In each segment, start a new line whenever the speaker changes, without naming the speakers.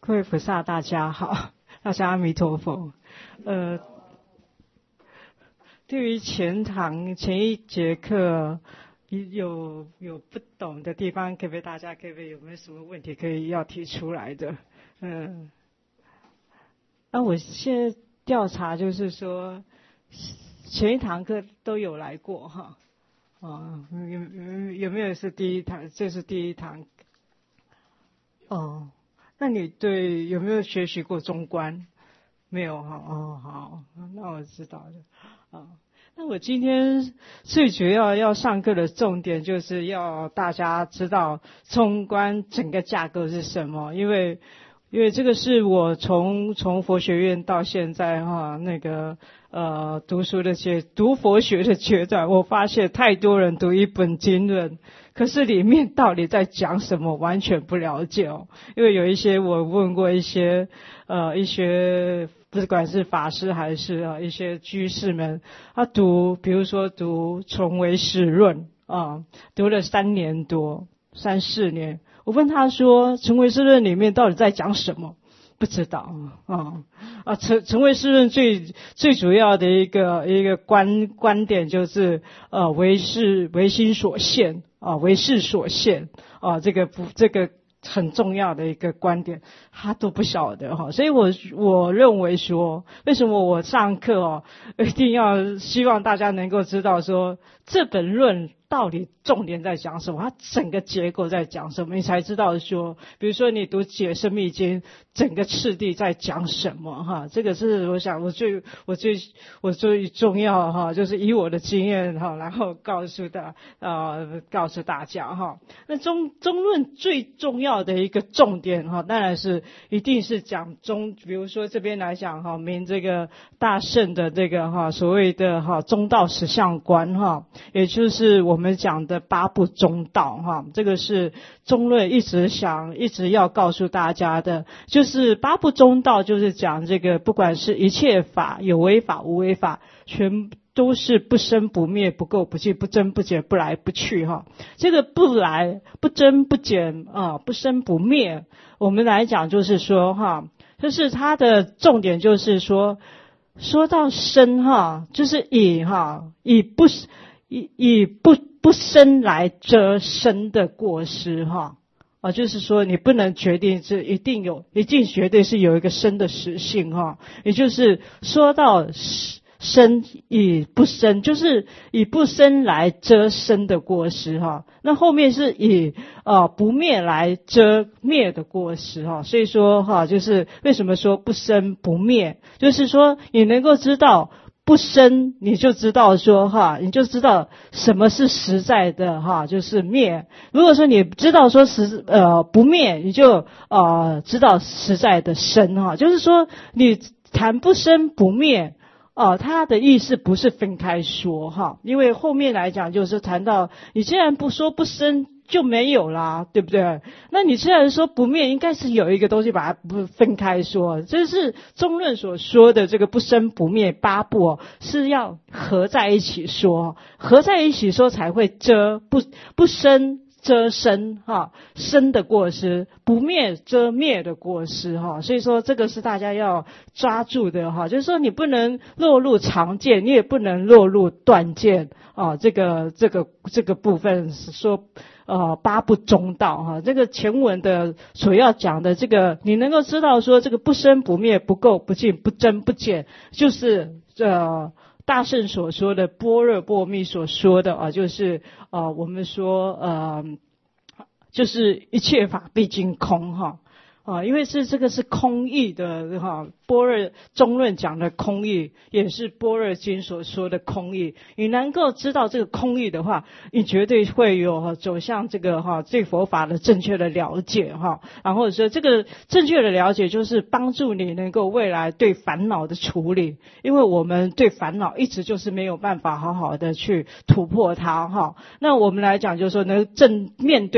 各位菩萨大家好，大家阿弥陀佛。对于前一节课有不懂的地方，可不可以有没有什么问题可以要提出来的？我现在调查就是说，前一堂课都有来过哈，有没有是第一堂？这是第一堂。那你有没有学习过中观？没有哈？好，那我知道了。那我今天最主要上课的重点就是要大家知道中观整个架构是什么，因为这个是我从佛学院到现在读佛学的阶段，我发现太多人读一本经论，可是里面到底在讲什么完全不了解哦。因为有一些我问过一些不管是法师还是一些居士们，他比如说读从唯识论读了3年多3、4年，我问他说从唯识论里面到底在讲什么，不知道从唯识论最主要的一个观点就是唯心所现唯识所现这个很重要的一个观点，他都不晓得所以我认为说，为什么我上课一定要希望大家能够知道说这本论到底重点在讲什么，它整个结构在讲什么，你才知道说，比如说你读解释密经，整个次第在讲什么这个是我想我最重要就是以我的经验然后告诉大家那中论最重要的一个重点当然是一定是讲比如说这边来讲明这个大圣的这个所谓的中道实相观也就是我们讲的八部中道这个是中论一直要告诉大家的，就是八部中道就是讲这个不管是一切法，有为法无为法，全都是不生不灭，不垢不净，不增不减，不来不去这个不来不增不减不生不灭，我们来讲就是说就是它的重点就是说到生就是以不生来遮生的过失就是说你不能决定这一定绝对是有一个生的实性也就是说到生以不生，就是以不生来遮生的过失那后面是以不灭来遮灭的过失所以说就是为什么说不生不灭，就是说你能够知道不生，你就知道说你就知道什么是实在的就是灭。如果说你知道说不灭，你就知道实在的生就是说你谈不生不灭它的意思不是分开说因为后面来讲就是谈到你既然不说不生就没有啦，对不对？那你既然说不灭，应该是有一个东西把它分开说，这是中论所说的这个不生不灭八部是要合在一起说，合在一起说才会遮不生遮生生的过失，不灭遮灭的过失所以说这个是大家要抓住的就是说你不能落入常见，你也不能落入断见这个部分是说八部中道这个前文的所要讲的这个，你能够知道说这个不生不灭不垢不净不增不减，就是大圣所说的般若波密所说的就是我们说就是一切法毕竟空因为这个是空义的般若中论讲的空义，也是般若经所说的空义。你能够知道这个空义的话，你绝对会有走向这个对佛法的正确的了解然后说这个正确的了解就是帮助你能够未来对烦恼的处理，因为我们对烦恼一直就是没有办法好好的去突破它那我们来讲就是说能面对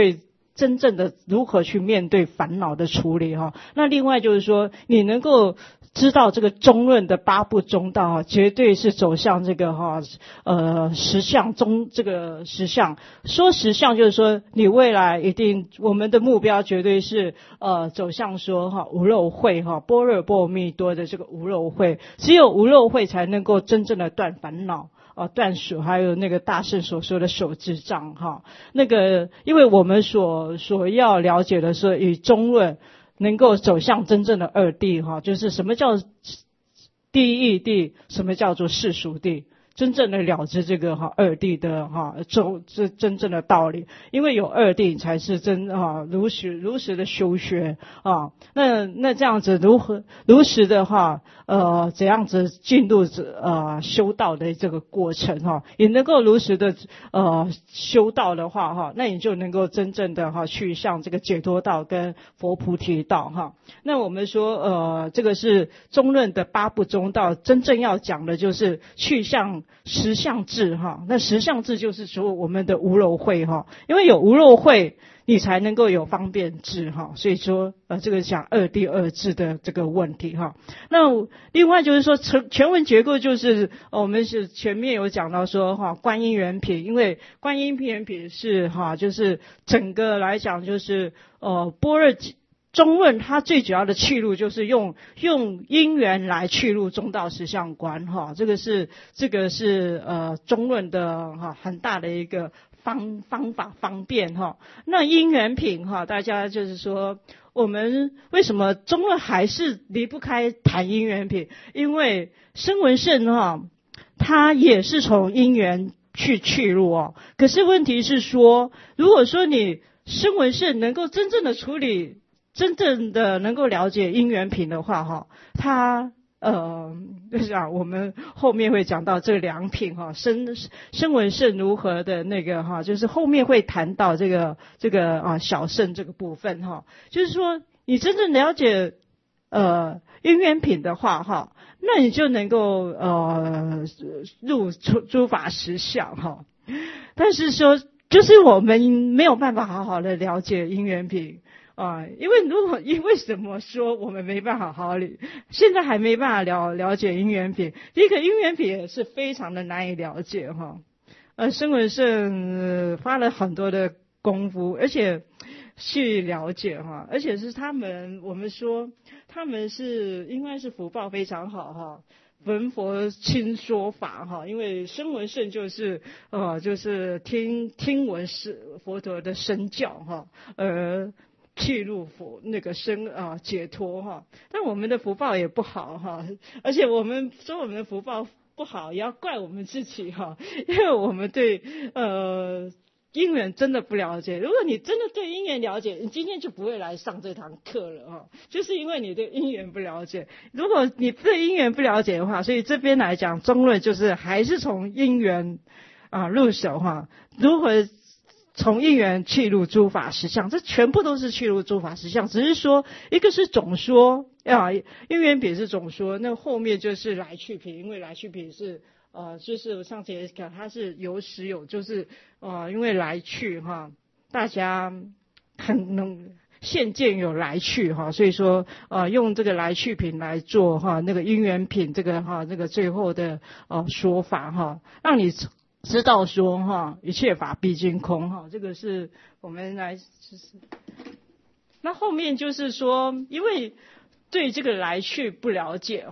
真正的如何去面对烦恼的处理哈。那另外就是说，你能够知道这个中论的八不中道哈，绝对是走向这个实相中这个实相。说实相就是说，你未来一定我们的目标绝对是走向说无漏慧般若波罗蜜多的这个无漏慧，只有无漏慧才能够真正的断烦恼。断手，还有那个大圣所说的手之障哈，那个因为我们所要了解的是以中论能够走向真正的二谛哈，就是什么叫第一义谛，什么叫做世俗谛，真正的了知这个二谛的这真正的道理，因为有二谛才是如实的修学啊。那这样子如实的怎样子进入修道的这个过程也能够如实的修道的话那你就能够真正的去向这个解脱道跟佛菩提道那我们说这个是中论的八不中道，真正要讲的就是去向实相智那实相智就是说我们的无漏慧因为有无漏慧你才能够有方便智所以说这个讲二谛二智的这个问题那另外就是说全文结构就是我们是前面有讲到说观因缘品，因为观因缘品是就是整个来讲就是般若中论它最主要的去路就是用因缘来去入中道实相观这个是中论的很大的一个方法方便那因缘品大家就是说我们为什么中论还是离不开谈因缘品，因为声闻乘它也是从因缘去入可是问题是说，如果说你声闻乘能够真正的处理，真正的能够了解因缘品的话它就是我们后面会讲到这两品声闻乘如何的那个就是后面会谈到这个小乘这个部分就是说你真正了解因缘品的话那你就能够入诸法实相但是说就是我们没有办法好好的了解因缘品因为什么说我们没办法好好现在还没办法了解因缘品。第一个因缘品也是非常的难以了解声闻乘花了很多的功夫，而且去了解而且是我们说他们是应该是福报非常好闻佛亲说法因为声闻乘就是听闻是佛陀的身教去入佛那个解脱但我们的福报也不好而且我们说我们的福报不好也要怪我们自己因为我们对因缘真的不了解。如果你真的对因缘了解，你今天就不会来上这堂课了就是因为你对因缘不了解。如果你对因缘不了解的话，所以这边来讲中论就是还是从因缘入手如何从因缘去入诸法实相，这全部都是去入诸法实相，只是说一个是总说因缘品是总说，那后面就是来去品，因为来去品是就是上次也讲它是有始有，就是因为来去大家很能现见有来去所以说用这个来去品来做那个因缘品这个那个最后的说法让你知道说一切法毕竟空这个是我们来就是那后面就是说因为对这个来去不了解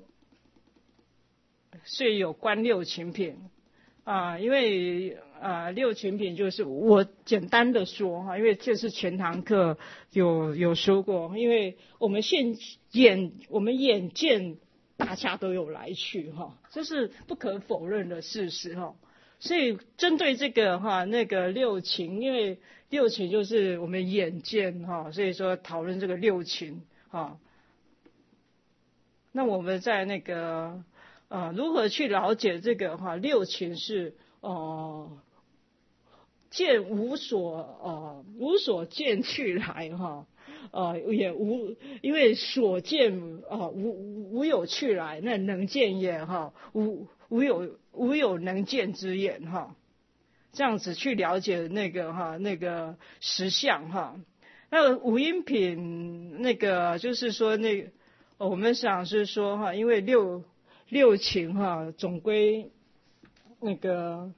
所以有观六情品因为六情品就是我简单的说因为这是全堂课有说过，因为我们眼见大家都有来去这是不可否认的事实所以针对这个那个六情，因为六情就是我们眼见所以说讨论这个六情那我们在那个如何去了解这个六情是见无所见去来也因为所见无有去来，那能见也无有能见之眼这样子去了解那个实相哈。那五音品那个就是说我们想是说哈，因为六情哈，总归那个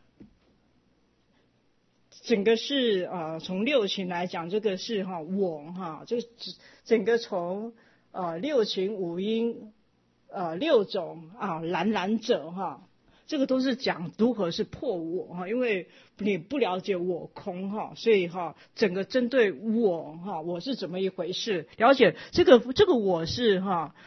整个是从六情来讲，这个是我就整个从六情五音六种然者这个都是讲如何是破我因为你不了解我空所以整个针对我是怎么一回事，了解这个我是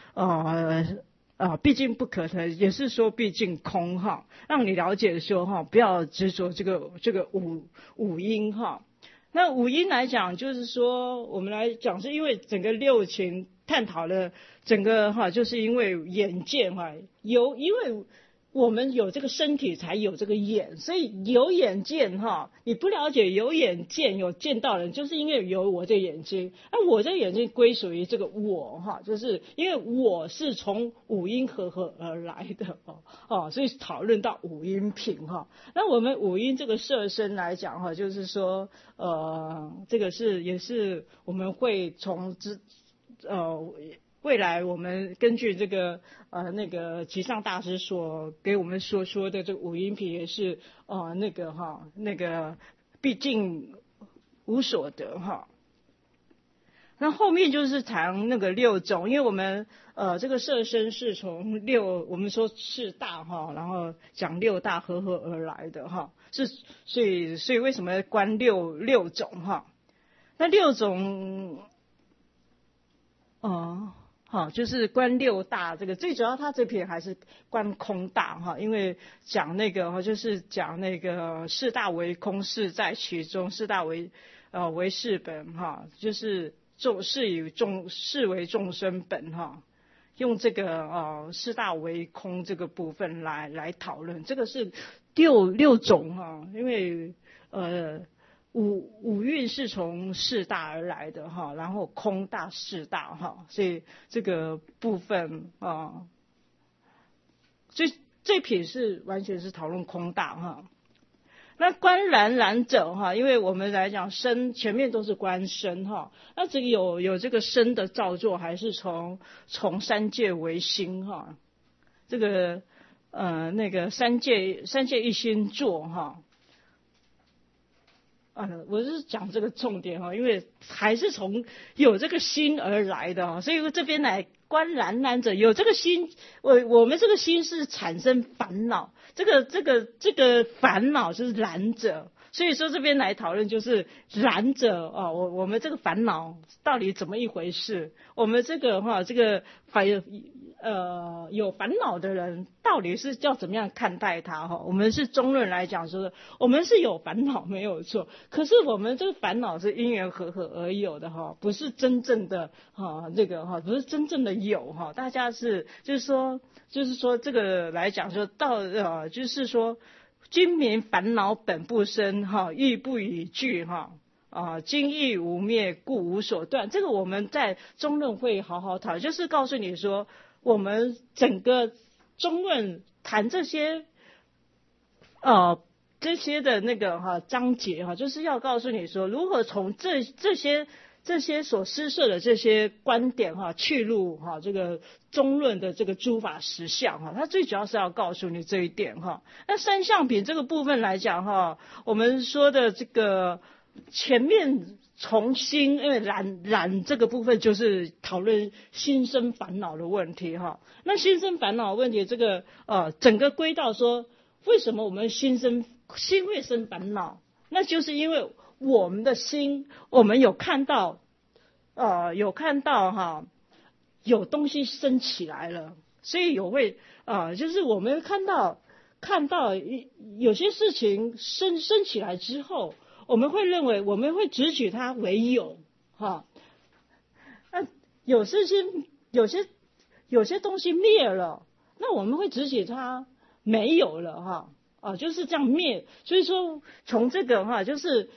毕竟不可得，也是说毕竟空让你了解的时候不要执着这个五音那五音来讲，就是说我们来讲，是因为整个六情探讨了整个就是因为眼见因为我们有这个身体才有这个眼，所以有眼见你不了解有眼见有见到人，就是因为有我这眼睛，我这眼睛归属于这个我就是因为我是从五音合而来的所以讨论到五音品那我们五音这个色身来讲就是说这个也是我们会从未来我们根据这个那个吉上大师所给我们所说的这个五音品也是那个毕竟无所得那后面就是谈那个六种，因为我们这个色身是从我们说四大然后讲六大合而来的所以为什么观六种那六种就是观六大，这个最主要他这篇还是观空大因为讲那个就是讲那个四大为空，事在其中，四大为事本就是视为众生本用这个四大为空这个部分来讨论，这个是六种因为五蕴是从四大而来的然后空大四大所以这个部分这品是完全是讨论空大那观然者因为我们来讲身前面都是观身那这个有这个身的造作，还是从三界为心这个那个三界一心作我是讲这个重点因为还是从有这个心而来的所以这边来观然者，有这个心，我们这个心是产生烦恼，这个烦恼就是然者，所以说这边来讨论就是然者我们这个烦恼到底怎么一回事？我们这个有烦恼的人到底是要怎么样看待他我们是中论来讲说，我们是有烦恼没有错，可是我们这个烦恼是因缘和合而有的不是真正的这个不是真正的有大家就是说这个来讲说到就是说君民烦恼本不生欲不与具今亦无灭故无所断，这个我们在中论会好好讨论，就是告诉你说我们整个中论谈这些的那个章节就是要告诉你说如何从这些所施设的这些观点去入这个中论的这个诸法实相它最主要是要告诉你这一点那三相品这个部分来讲我们说的这个前面从心，因为染这个部分就是讨论心生烦恼的问题那心生烦恼的问题这个整个归到说为什么我们心会生烦恼，那就是因为我们的心我们有看到有东西升起来了，所以就是我们看到有些事情升起来之后，我们会认为我们会直取它为有那有些东西灭了，那我们会直取它没有了就是这样灭，所以说从这个就是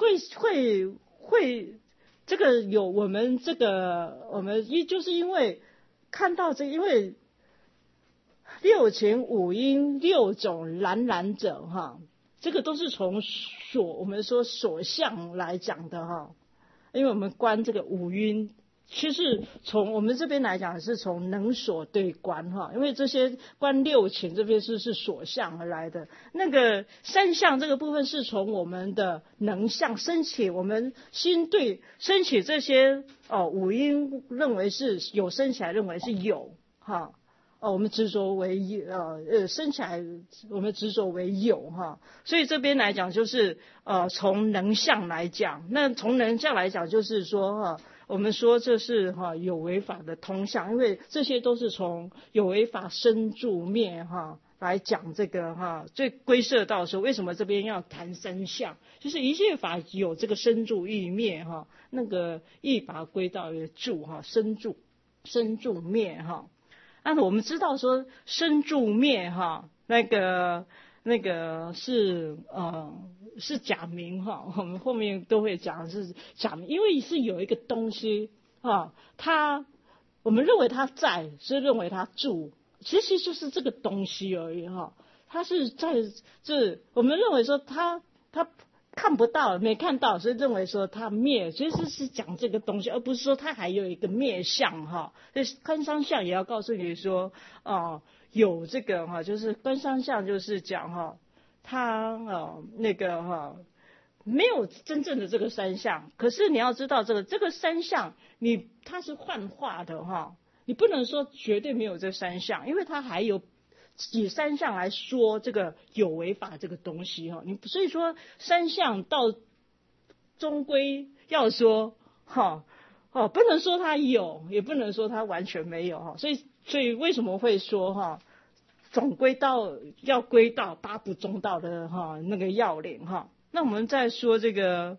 会这个有我们就是因为看到因为六情五音六种然者这个都是从我们说所相来讲的哈，因为我们观这个五蕴。其实从我们这边来讲是从能所对观哈，因为这些观六情这边是所相而来的，那个三相这个部分是从我们的能相升起，我们心对升起这些五蕴认为是有升起来认为是有哈。我们执着为升起来，我们执着为有哈，所以这边来讲就是从能相来讲，那从能相来讲就是说我们说这是有为法的通相，因为这些都是从有为法生住灭来讲这个最归摄到说为什么这边要谈三相，就是一切法有这个生住异灭那个异把它归到一个住生住灭但是我们知道说生住灭那个是假名我们后面都会讲是假名，因为是有一个东西我们认为它在，是认为它住，其实就是这个东西而已它是在我们认为说它看不到没看到，所以认为说它灭，其实是讲这个东西，而不是说它还有一个灭相所以观三相也要告诉你说有这个就是观三相就是讲它没有真正的这个三相，可是你要知道这个三相它是幻化的你不能说绝对没有这三相，因为它还有以三相来说这个有为法这个东西所以说三相到终归要说不能说它有，也不能说它完全没有所以为什么会说总归要归到八不中道的那个要领那我们再说这个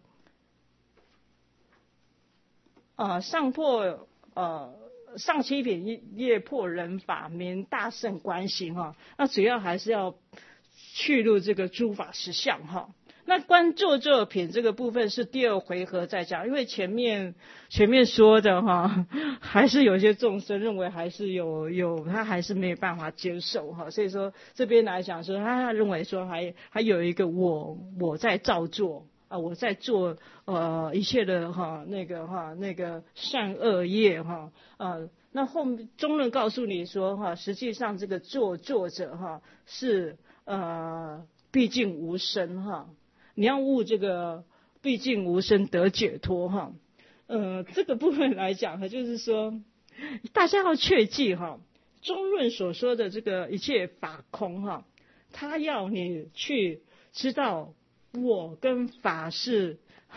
上七品业破人法名大圣观行那主要还是要去入这个诸法实相那观作作品这个部分是第二回合再讲，因为前面说的还是有些众生认为还是有他还是没有办法接受所以说这边来讲说他认为说还有一个我在造作我在做一切的那个善恶业那后面中论告诉你说实际上这个作者是毕竟无生你要悟这个毕竟无生得解脱这个部分来讲就是说大家要确记中论所说的这个一切法空他要你去知道我跟法是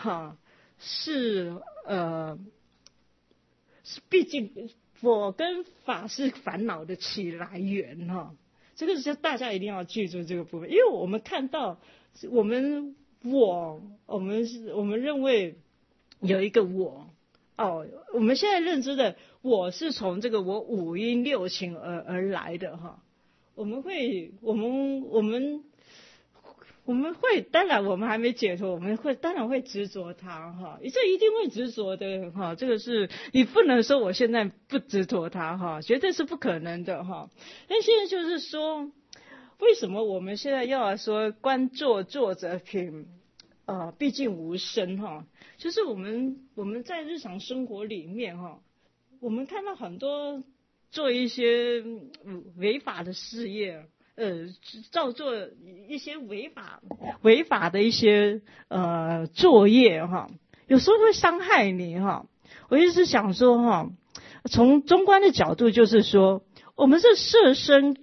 毕竟我跟法是烦恼的起来源这个是大家一定要记住这个部分，因为我们看到我们认为有一个我我们现在认知的我是从这个我五阴六情而来的我们会当然我们还没解脱，当然会执着它这一定会执着的这个是你不能说我现在不执着它绝对是不可能的但现在就是说为什么我们现在要来说观作者品毕竟无生就是我们在日常生活里面我们看到很多做一些违法的事业造作一些违法的一些作业有时候会伤害你我一直想说从中观的角度就是说我们这色身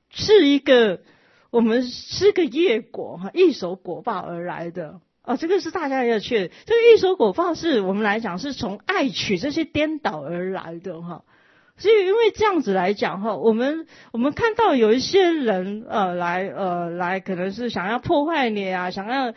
我们是个业果一手果报而来的这个是大家要确认，这个一手果报是我们来讲是从爱取这些颠倒而来的所以因为这样子来讲我们看到有一些人来可能是想要破坏你想要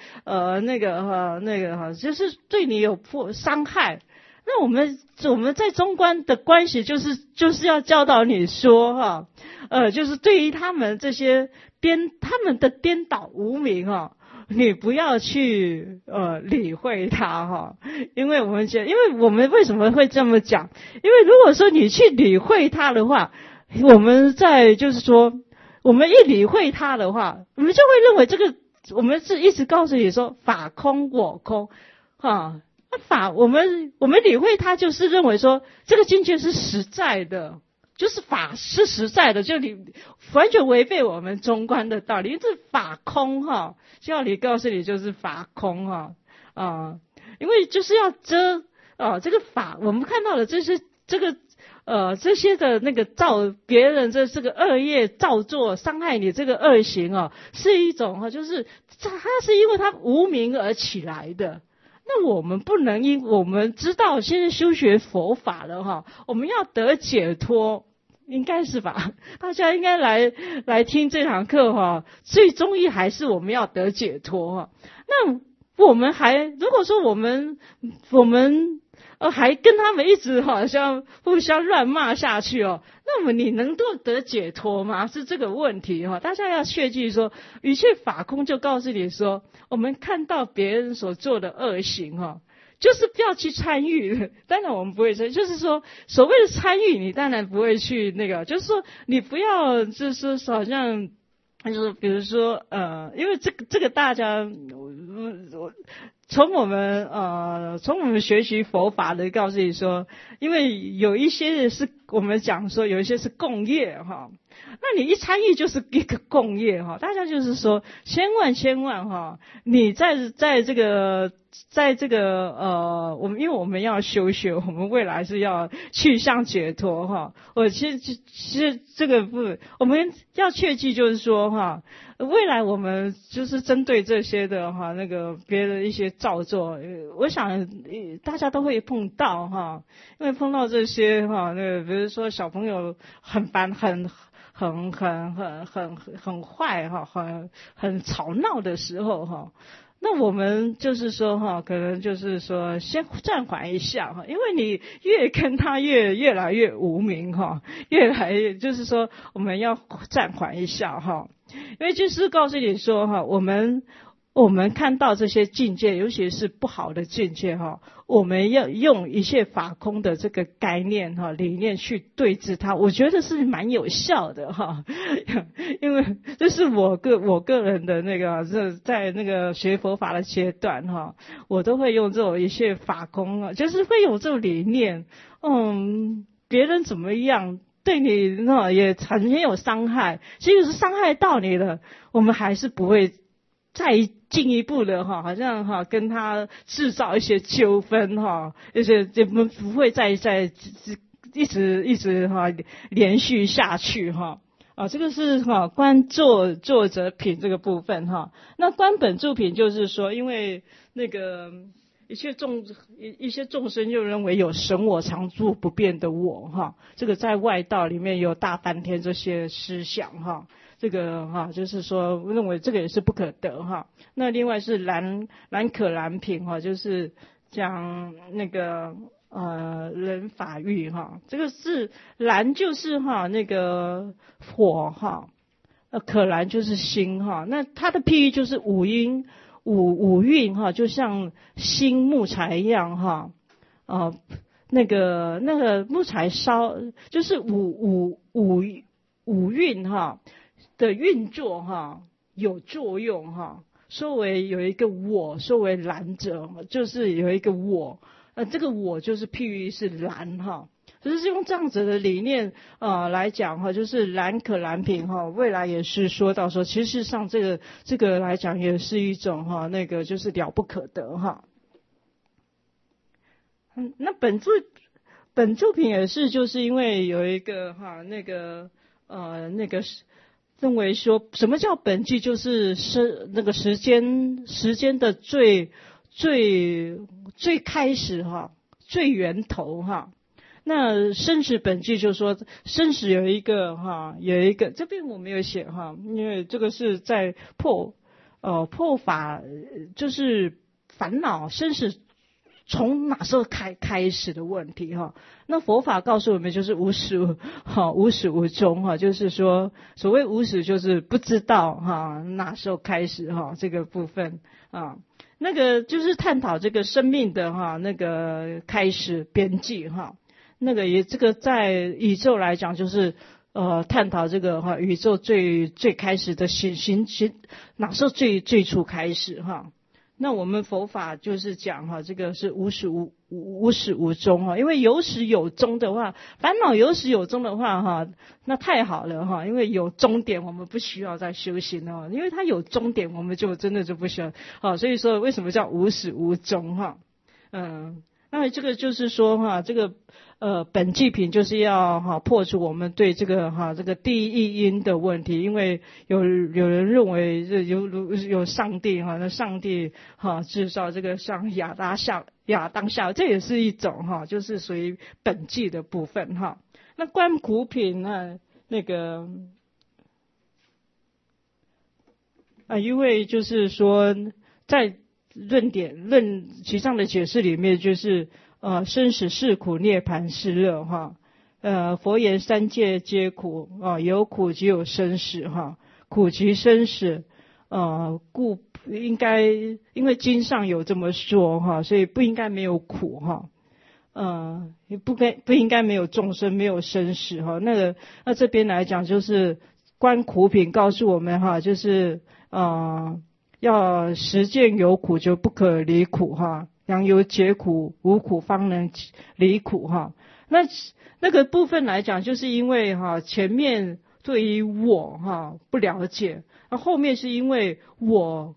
就是对你有伤害，那我们在中观的关系就是要教导你说就是对于他们这些他们的颠倒无明你不要去理会它因为我们为什么会这么讲？因为如果说你去理会它的话，我们一理会它的话，我们就会认为这个我们是一直告诉你说法空我空啊，法我们理会它就是认为说这个境界是实在的，就是法是实在的，就你完全违背我们中观的道理，因为这法空哈，教理告诉你就是法空哈因为就是要遮这个法，我们看到的这些这些的那个造别人这个恶业造作伤害你这个恶行是一种就是它是因为它无明而起来的。那我们不能我们知道现在修学佛法了我们要得解脱，应该是吧？大家应该来听这堂课最终义还是我们要得解脱那我们如果说我们还跟他们一直好像互相乱骂下去那么你能够得解脱吗？是这个问题大家要切记说，一切法空就告诉你说，我们看到别人所做的恶行就是不要去参与。当然我们不会就是说所谓的参与，你当然不会去那个，就是说你不要就是说好像就是比如说因为这个大家从我们学习佛法的告诉你说，因为有一些是我们讲说有一些是共业那你一参与就是一个共业大家就是说千万你在这个我们因为我们要修学，我们未来是要去向解脱其实这个不，我们要切记就是说未来我们就是针对这些的那个别的一些造作，我想大家都会碰到因为碰到这些那个比如说小朋友很坏很吵闹的时候那我们就是说可能就是说先暂缓一下因为你越跟他越来越无明越来越就是说我们要暂缓一下因为就是告诉你说我们看到这些境界，尤其是不好的境界我们要用一切法空的这个概念理念去对治它，我觉得是蛮有效的因为这是我个人的那个在那个学佛法的阶段我都会用这种一切法空就是会有这种理念别人怎么样对你也曾经有伤害，即使是伤害到你了，我们还是不会再进一步的好像跟他制造一些纠纷而且不会再一直连续下去这个是观作者品这个部分那观本住品就是说，因为那个一些众生就认为有神我常住不变的我这个在外道里面有大梵天这些思想这个就是说认为这个也是不可得那另外是蓝可蓝品就是讲那个人法欲这个是蓝就是那个火可蓝就是心那它的譬喻就是五音五蕴就像新木材一样那个木材烧就是五蕴的运作有作用说为有一个我，说为蓝者就是有一个我这个我就是譬喻是蓝就是用这样子的理念来讲就是蓝可蓝品未来也是说到说，其实上这个来讲也是一种那个就是了不可得那本作品也是就是因为有一个那个认为说什么叫本际，就是那个时间的最开始最源头那生死本际就是说生死有一个这边我没有写因为这个是在破法，就是烦恼生死从哪时候开始的问题那佛法告诉我们就是无始无终就是说所谓无始就是不知道哪时候开始这个部分那个就是探讨这个生命的那个开始边际那个也这个在宇宙来讲就是探讨这个宇宙最开始的哪时候最初开始那我们佛法就是讲这个是无始无终因为有始有终的话，烦恼有始有终的话那太好了因为有终点，我们不需要再修行因为它有终点，我们就真的就不需要所以说为什么叫无始无终那这个就是说这个本纪品就是要破除我们对这个第一因的问题，因为有人认为有上帝那上帝制造这个像亚当夏，这也是一种就是属于本纪的部分那观苦品呢那个因为就是说在论其上的解释里面就是生死是苦，涅槃是乐佛言三界皆苦有苦即有生死苦即生死故因为经上有这么说所以不应该没有苦也不应该没有众生，没有生死那这边来讲就是观苦品告诉我们就是要实践有苦就不可离苦良有解苦，无苦方能离苦那个部分来讲，就是因为前面对于我不了解，后面是因为我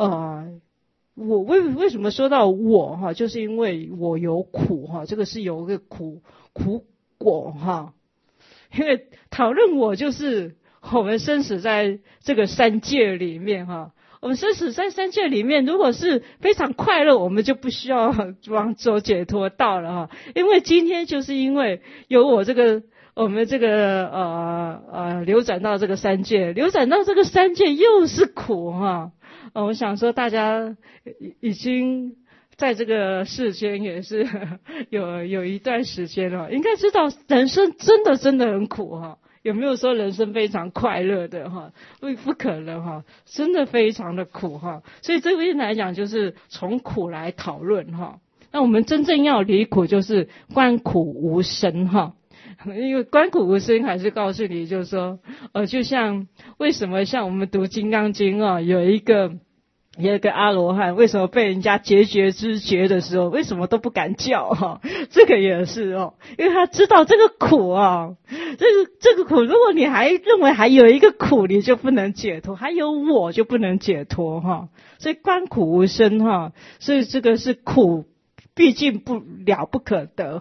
为什么说到我就是因为我有苦这个是有一个苦果因为讨论我就是我们生死在这个三界里面我们生死在三界里面，如果是非常快乐，我们就不需要往走解脱道了因为今天就是因为有我们这个流转到这个三界，流转到这个三界又是苦我想说大家已经在这个世间也是有一段时间了，应该知道人生真的很苦有没有说人生非常快乐的不可能真的非常的苦所以这边来讲就是从苦来讨论那我们真正要离苦就是观苦无生因为观苦无生还是告诉你就是说就像为什么像我们读金刚经有一个阿罗汉为什么被人家结节之劫的时候为什么都不敢叫这个也是因为他知道这个苦这个苦如果你还认为还有一个苦你就不能解脱，还有我就不能解脱所以观苦无生所以这个是苦毕竟不可得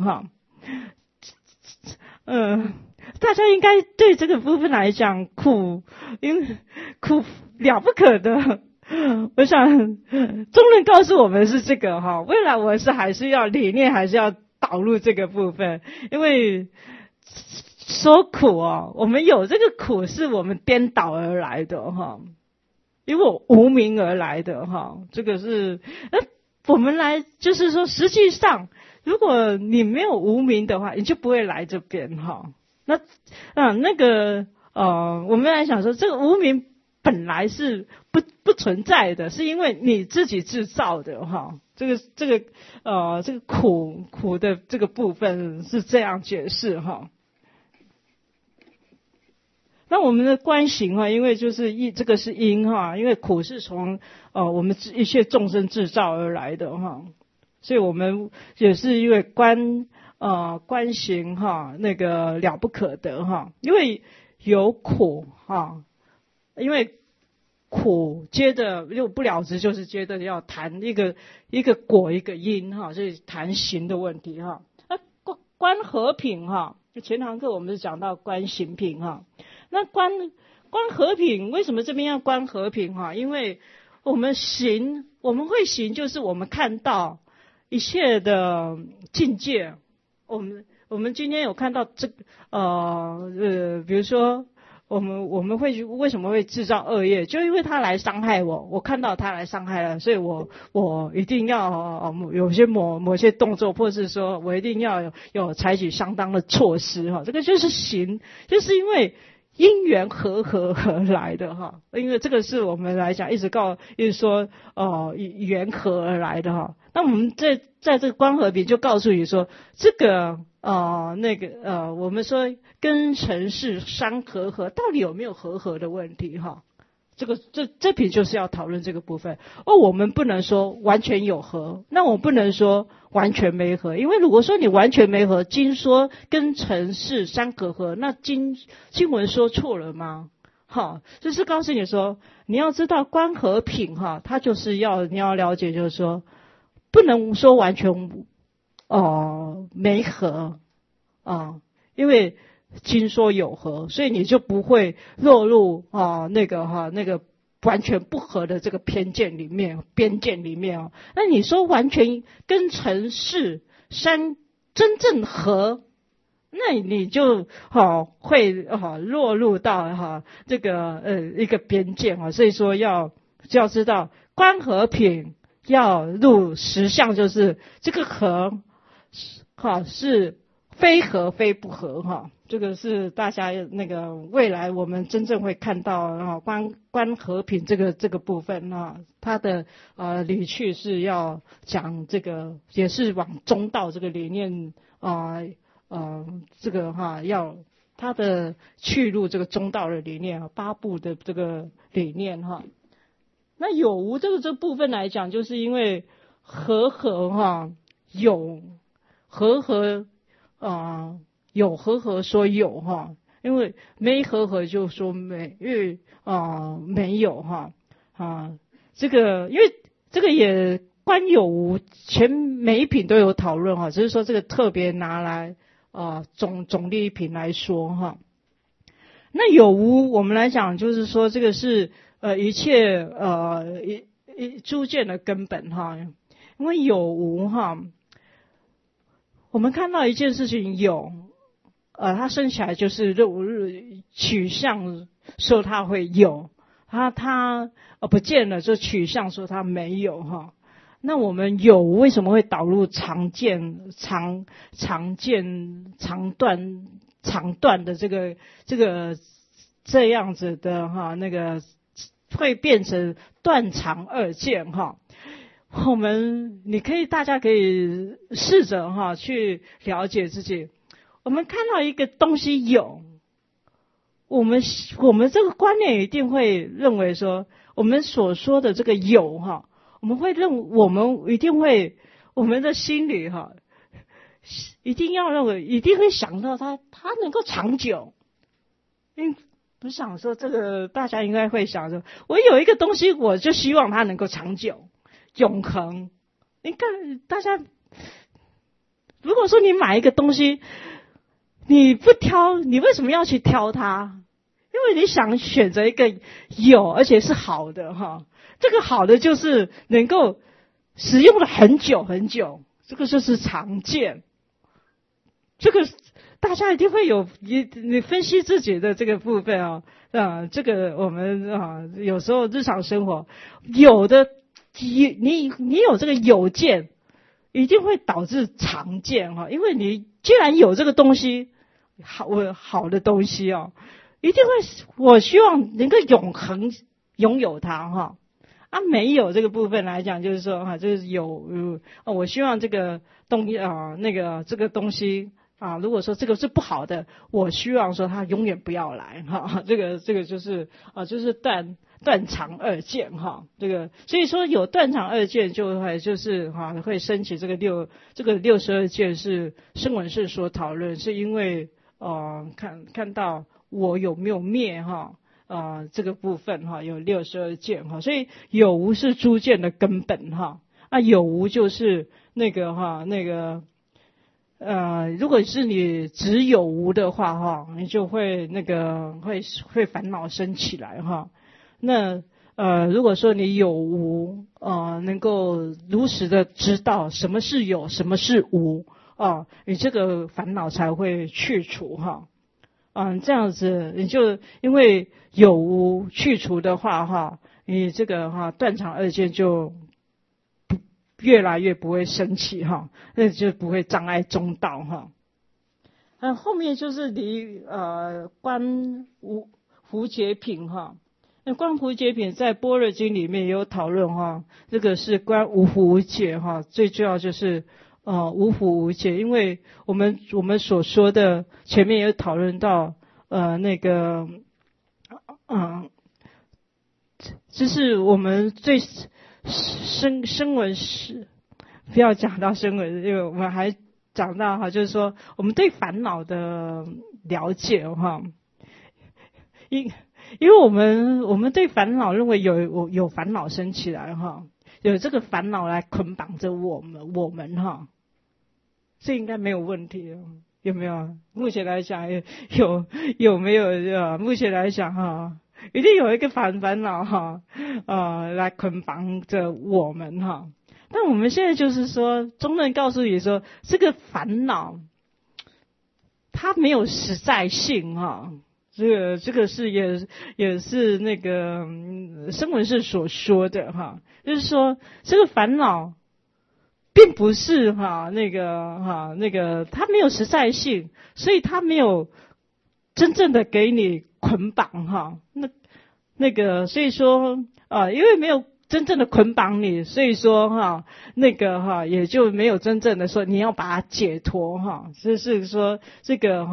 大家应该对这个部分来讲苦因为苦了不可得我想中论告诉我们是这个未来我还是要理念还是要导入这个部分，因为说苦我们有这个苦是我们颠倒而来的因为我无明而来的这个是我们来就是说实际上如果你没有无明的话你就不会来这边那个我们来想说这个无明本来是不存在的，是因为你自己制造的这个苦的这个部分是这样解释那我们的观行因为就是这个是因因为苦是从我们一切众生制造而来的所以我们也是因为观行那个了不可得因为有苦因为苦接着又不了之，就是接着要谈一个果一个因所以谈行的问题那观和品前堂课我们是讲到观行品那观和品为什么这边要观和品因为我们会行就是我们看到一切的境界，我们今天有看到这比如说我们会为什么会制造恶业，就因为他来伤害我看到他来伤害了，所以我一定要有些某些动作，或是说我一定要有采取相当的措施这个就是行，就是因为因缘和合而来的哈，因为这个是我们来讲一直说缘合而来的哈。那我们在这个观和品就告诉你说，这个我们说跟尘世相合到底有没有合的问题哈？这品就是要讨论这个部分。我们不能说完全有合，那我不能说完全没合，因为如果说你完全没合，经说跟尘世相合，那经文说错了吗？好，就是告诉你说，你要知道观和品哈，它就是你要了解，就是说不能说完全没合因为经说有合，所以你就不会落入那个完全不合的这个边界里面那你说完全跟尘世真正合，那你就会落入到这个一个边界所以说要知道观和品要入实相，就是这个合是非合非不合这个是大家未来我们真正会看到观和品这个部分它的理趣是要讲这个，也是往中道这个理念这个要它的去入这个中道的理念八部的这个理念那有无这个部分来讲，就是因为和有和有和说有因为没和就说没，因为没有这个因为这个也观有无前每一品都有讨论只是说这个特别拿来总例一品来说那有无我们来讲就是说这个是一切诸见的根本因为有无我们看到一件事情有它生起来就是取向说它会有，它不见了就取向说它没有那我们有为什么会导入常见长断的这样子的会变成断常二见大家可以试着去了解自己。我们看到一个东西有，我们这个观念一定会认为说，我们所说的这个有我们一定会我们的心里一定要认为，一定会想到它能够长久。不是想说这个，大家应该会想说，我有一个东西，我就希望它能够长久、永恒。你看，大家如果说你买一个东西，你不挑，你为什么要去挑它？因为你想选择一个有而且是好的这个好的就是能够使用了很久很久，这个就是常见。这个大家一定会有你分析自己的这个部分这个我们有时候日常生活有的你有这个有见，一定会导致常见因为你既然有这个东西好的东西一定会我希望能够永恒拥有它没有这个部分来讲，就是说就是有我希望这个东西这个东西如果说这个是不好的，我希望说它永远不要来这个就是就是断常二见这个，所以说有断常二见就是会升起这个62见是声闻世所讨论，是因为看到我有没有灭这个部分有62见所以有无是诸见的根本有无就是如果是你只有无的话你就会会烦恼生起来那如果说你有无能够如实的知道什么是有什么是无你这个烦恼才会去除这样子你就因为有无去除的话你这个断常二见就越来越不会生起那就不会障碍中道后面就是离观无解品哈。那观无解品在般若经里面也有讨论哈，这个是观无福无解哈，最主要就是无福无解，因为我们所说的前面有讨论到就是我们最声闻是不要讲到声闻，因为我们还讲到哈，就是说我们对烦恼的了解哈，因为我们对烦恼认为有烦恼生起来哈，有这个烦恼来捆绑着我们哈，这应该没有问题，有没有？目前来讲有没有？目前来讲哈，一定有一个烦恼哈，来捆绑着我们哈。但我们现在就是说，中论告诉你说，这个烦恼它没有实在性哈。这个是也是那个声闻是所说的哈，就是说这个烦恼并不是它没有实在性，所以它没有真正的给你捆绑哈。所以说因为没有真正的捆绑你，所以说也就没有真正的说你要把它解脱哈。就是说这个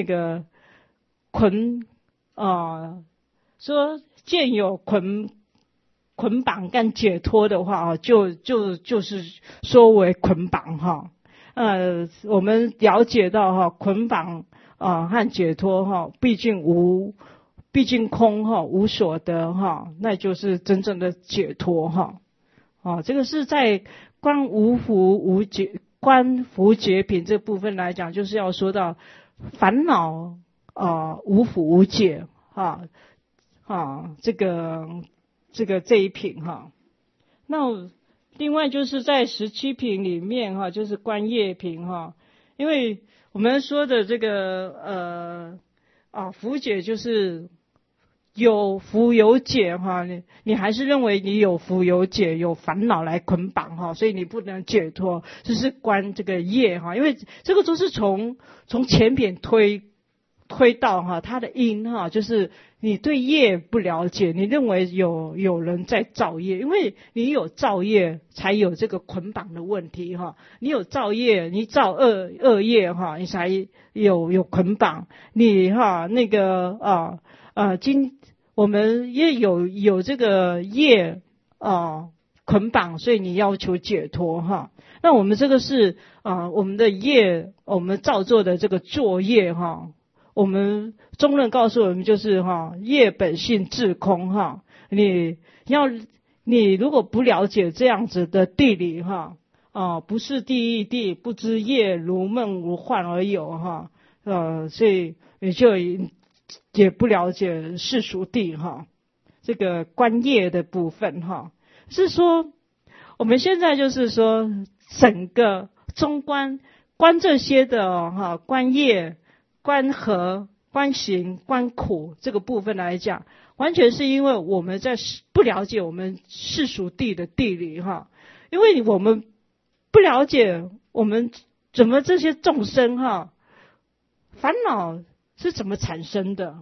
说见有捆绑跟解脱的话就是说为捆绑哈。我们了解到哈，捆绑和解脱哈，毕竟空哈，无所得哈，那就是真正的解脱哈。这个是在观无福无解、观福解品这部分来讲，就是要说到烦恼无福无解这一品哈。那另外就是在17品里面哈，就是观业品哈，因为我们说的这个福解就是有福有解哈，你还是认为你有福有解，有烦恼来捆绑哈，所以你不能解脱，就是观这个业哈，因为这个都是从前品推到哈它的因哈，就是你对业不了解，你认为有人在造业，因为你有造业才有这个捆绑的问题哈，你有造业，你造恶业哈，你才有捆绑，你哈我们也有这个业捆绑，所以你要求解脱哈。那我们这个是我们的业，我们造作的这个作业哈，我们中论告诉我们就是业本性自空哈。你如果不了解这样子的地理哈，不是地义地，不知业如梦如幻而有哈，所以你就也不了解世俗谛哈，这个观业的部分哈，是说我们现在就是说整个中观这些的观业、观合、观行、观苦这个部分来讲，完全是因为我们在不了解我们世俗谛的地理哈，因为我们不了解我们怎么这些众生烦恼是怎么产生的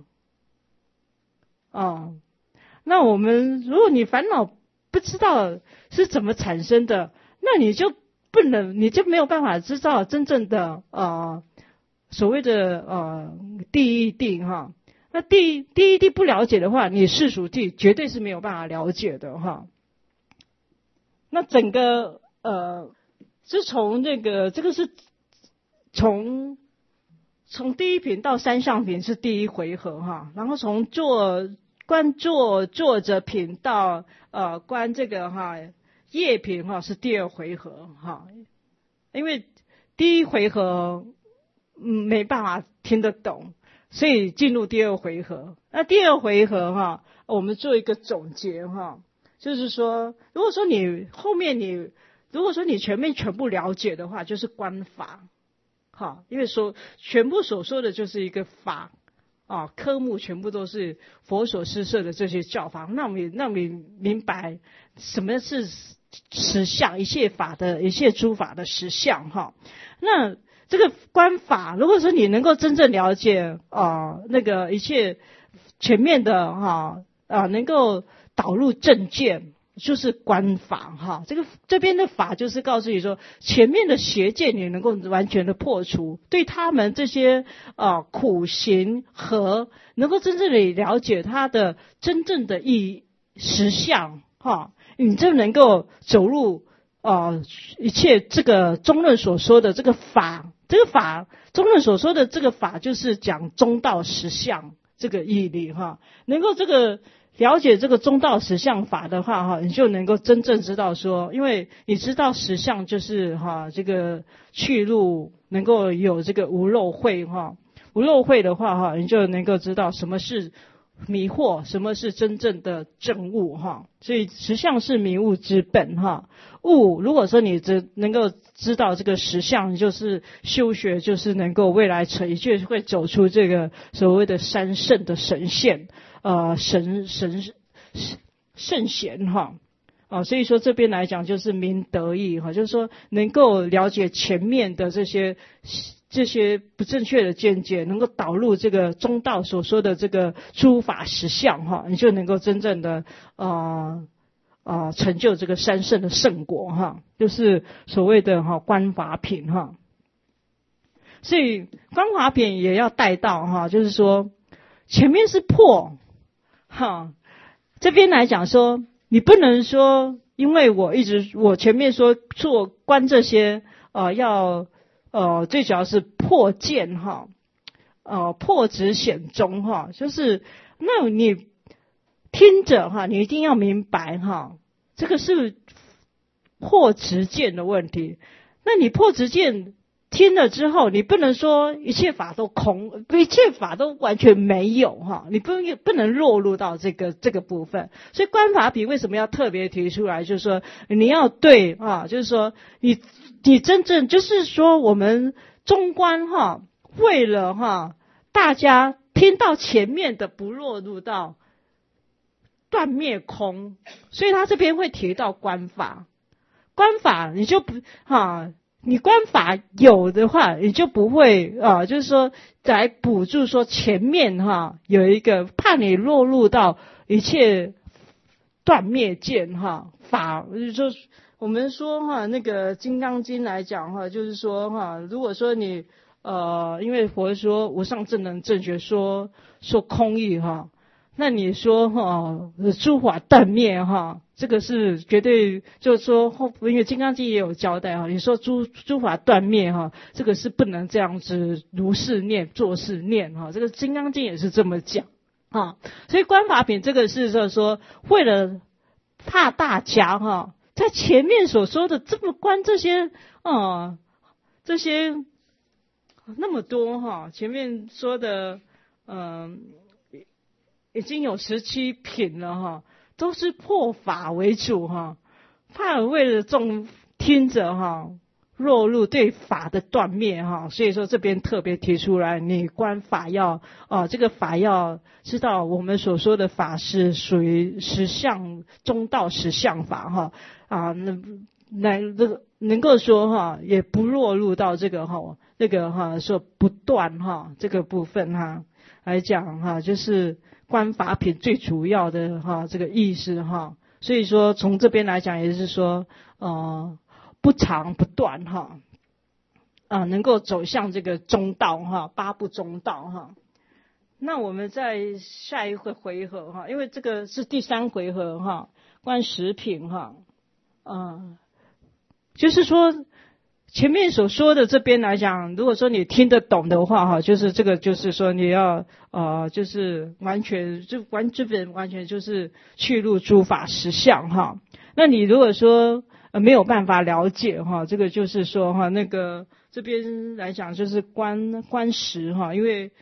那我们如果你烦恼不知道是怎么产生的，那你就没有办法知道真正的所谓的第一谛哈。那第一谛不了解的话，你世俗谛绝对是没有办法了解的哈。那整个是从这个是从第一品到三相品是第一回合哈，然后从观作者品到观这个业品是第二回合哈，因为第一回合没办法听得懂，所以进入第二回合。那第二回合我们做一个总结就是说，如果说你前面全部了解的话，就是观法因为全部所说的就是一个法科目全部都是佛所施设的这些教法，让你明白什么是实相，一切诸法的实相那这个观法，如果说你能够真正了解那个一切前面的能够导入正见，就是观法哈。这边的法就是告诉你说，前面的邪见你能够完全的破除，对他们这些苦行和能够真正的了解它的真正的实相哈，你就能够走入一切这个中论所说的这个法，中论所说的这个法就是讲中道实相这个义理哈，能够这个了解这个中道实相法的话哈，你就能够真正知道说，因为你知道实相就是这个去路能够有这个无漏慧哈，无漏慧的话哈，你就能够知道什么是迷惑，什么是真正的正悟哈。所以实相是迷悟之本哈。悟，如果说你能够知道这个实相，就是修学，就是能够未来一切会走出这个所谓的三圣的神现圣贤哈。所以说这边来讲就是明得意哈，就是说能够了解前面的这些不正确的见解，能够导入这个中道所说的这个诸法实相哈，你就能够真正的成就这个三圣的圣果哈，就是所谓的观法品哈。所以观法品也要带到哈，就是说前面是破哈，这边来讲说你不能说因为我前面说做观这些要最主要是破见哈，破执显宗哈，就是那你听着哈，你一定要明白哈，这个是破执见的问题。那你破执见听了之后，你不能说一切法都空，一切法都完全没有哈，你不能落入到这个部分。所以观法品为什么要特别提出来，就是说你要对就是说你真正就是说我们中观为了大家听到前面的不落入到断灭空，所以他这边会提到观法。观法你就不你观法有的话，你就不会就是说来补助说前面有一个怕你落入到一切断灭见法，就是我们说那个《金刚经》来讲就是说如果说你因为佛说无上正等正觉说空义那你说诸法断灭这个是绝对，就是说因为《金刚经》也有交代你说诸法断灭这个是不能这样子如是念作是念这个《金刚经》也是这么讲所以观法品这个是就是说为了怕大家在前面所说的这么观这些那么多前面说的已经有17品了都是破法为主怕为了众听者落入对法的断灭所以说这边特别提出来，你观法要这个法要知道我们所说的法是属于实相中道实相法能够说也不落入到这个那个说不断这个部分来讲就是观法品最主要的这个意思所以说从这边来讲也是说不长不断能够走向这个中道八不中道那我们在下一回合因为这个是第3回合观十品就是说前面所说的这边来讲，如果说你听得懂的话就是这个就是说你要就是完全这边完全就是去入诸法实相那你如果说没有办法了解这个就是说那个这边来讲就是观十因为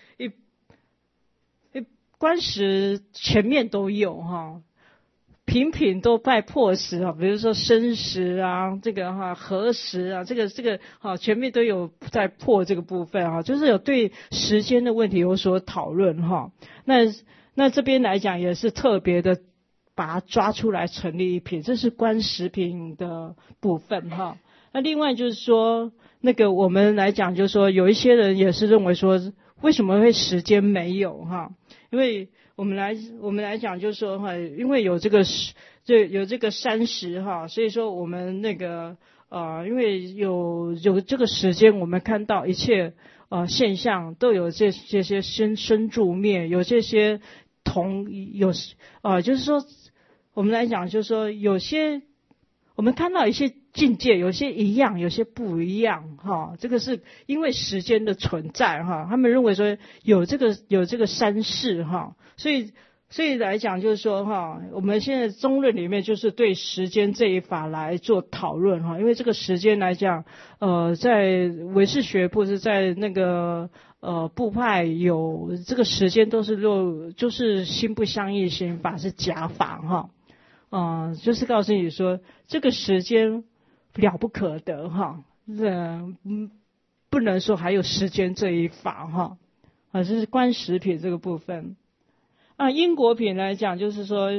观十前面都有品品都拜破十比如说生十这个合十这个前面都有在破这个部分就是有对时间的问题有所讨论那这边来讲也是特别的把它抓出来成立一品，这是观十品的部分那另外就是说，那个我们来讲，就是说有一些人也是认为说，为什么会时间没有哈？因为我们来讲，就是说哈，因为有这个30哈，所以说我们那个因为有这个时间，我们看到一切现象都有这些生住灭，有这些就是说我们来讲，就是说有些我们看到一些境界，有些一样，有些不一样哈。这个是因为时间的存在哈，他们认为说有这个三世哈，所以来讲就是说哈，我们现在中论里面就是对时间这一法来做讨论哈，因为这个时间来讲，在唯识学或是在那个部派有这个时间都是就是心不相应心法是假法哈。就是告诉你说，这个时间了不可得哈，不能说还有时间这一法哈，这是观时品这个部分。因果品来讲，就是说，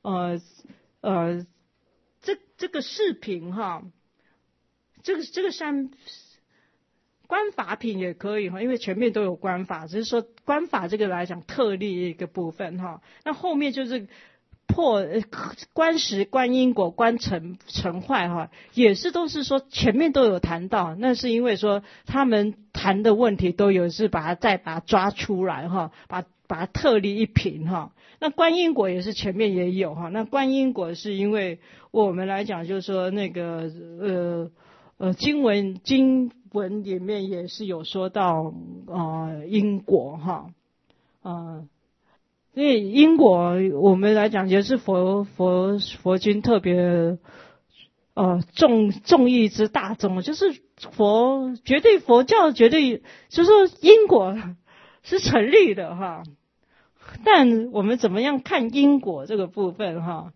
这个事品哈，这个观法品也可以哈，因为前面都有观法，只是说观法这个来讲特例一个部分哈，那后面就是观时、观因果、观成坏哈，也是都是说前面都有谈到，那是因为说他们谈的问题都有是把它抓出来哈，把它特例一品哈。那观因果也是前面也有哈，那观因果是因为我们来讲就是说那个经文里面也是有说到因果哈因为因果我们来讲也是佛经特别重义之大宗，就是佛教绝对就是说因果是成立的哈，但我们怎么样看因果这个部分哈？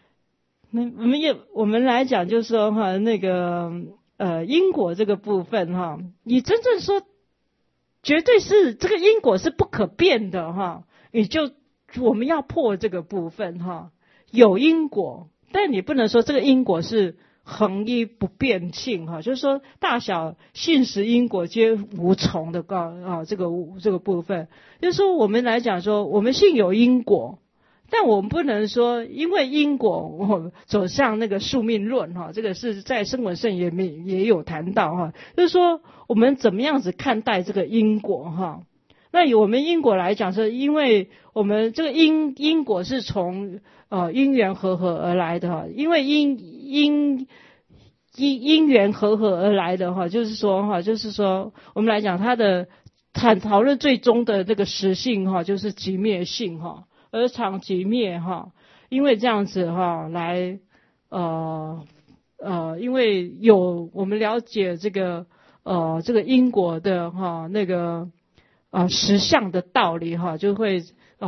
我们来讲就是说哈，那个因果这个部分哈，你真正说绝对是这个因果是不可变的哈，我们要破这个部分哈，有因果，但你不能说这个因果是恒一不变性哈，就是说大小信实因果皆无从的这个部分，就是说我们来讲说我们信有因果，但我们不能说因为因果我走向那个宿命论哈，这个是在声闻圣也有谈到哈，就是说我们怎么样子看待这个因果哈。那以我们因果来讲，是因为我们这个因果是从因缘和合而来的哈，因为因缘和合而来的哈，就是说我们来讲它的讨论最终的这个实性哈，就是即灭性哈，而常即灭哈，因为这样子哈来因为有我们了解这个因果的哈那个实相的道理哈，就会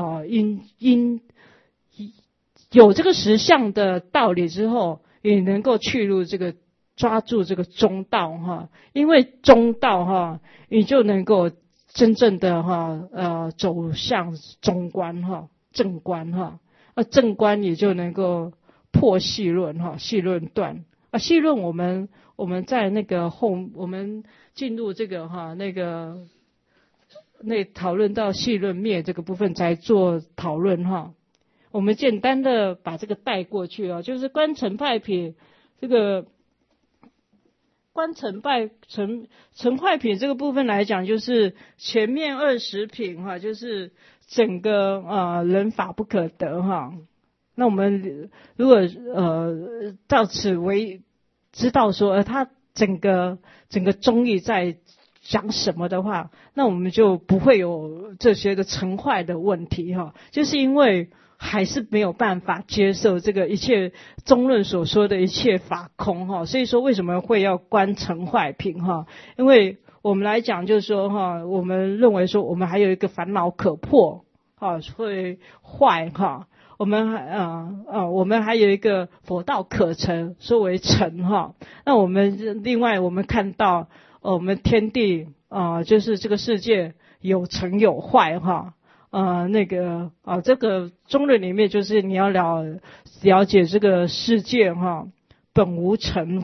有这个实相的道理之后，也能够去入这个抓住这个中道哈，因为中道哈，你就能够真正的走向中观哈，正观哈，正观也就能够破细论哈，细论断细论我们在那个我们进入这个那讨论到细论灭这个部分才做讨论哈。我们简单的把这个带过去就是观成派品这个观成坏品这个部分来讲，就是前面20品哈，就是整个人法不可得哈。那我们如果到此为知道说他整个宗义在讲什么的话，那我们就不会有这些的成坏的问题哈，就是因为还是没有办法接受这个一切中论所说的一切法空哈，所以说为什么会要观成坏品哈？因为我们来讲就是说我们认为说我们还有一个烦恼可破会坏哈，我们还有一个佛道可成，说为成哈。那我们另外我们看到我们天地就是这个世界有成有坏哈，这个中论里面就是你要了解这个世界哈，本无成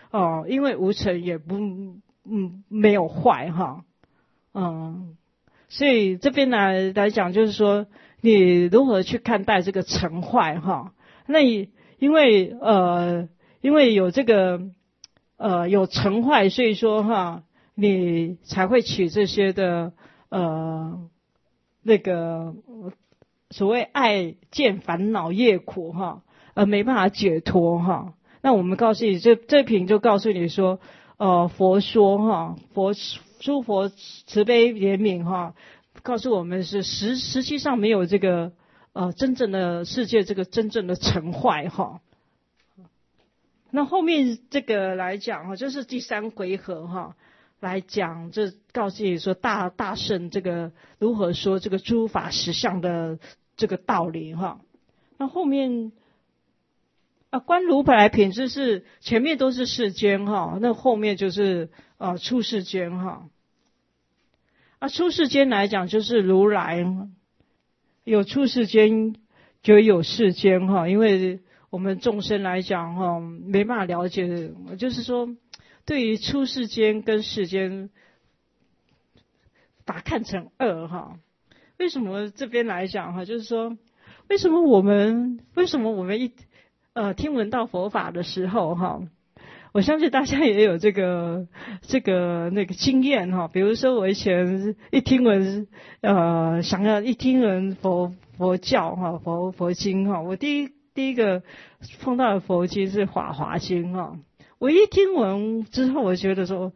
因为无成也没有坏哈，所以这边来讲就是说，你如何去看待这个成坏哈？那因为有这个有成坏，所以说哈，你才会起这些的那个所谓爱见烦恼业苦哈，没办法解脱哈。那我们告诉你，这瓶就告诉你说，佛说哈，诸佛慈悲怜悯哈，告诉我们是实际上没有这个真正的世界，这个真正的成坏哈。那后面这个来讲哈，就是第3回合哈，来讲这告诉你说大圣这个如何说这个诸法实相的这个道理哈。那后面观如来品质是前面都是世间哈，那后面就是出世间哈。出世间来讲就是如来有出世间就有世间哈，因为我们众生来讲哈，没办法了解，就是说对于出世间跟世间把它看成二哈。为什么这边来讲哈，就是说为什么我们听闻到佛法的时候哈，我相信大家也有这个那个经验哈。比如说我以前一听闻想要一听闻佛教哈，佛经哈，我第一个碰到的佛经是法华经哈。我一听闻之后，我觉得说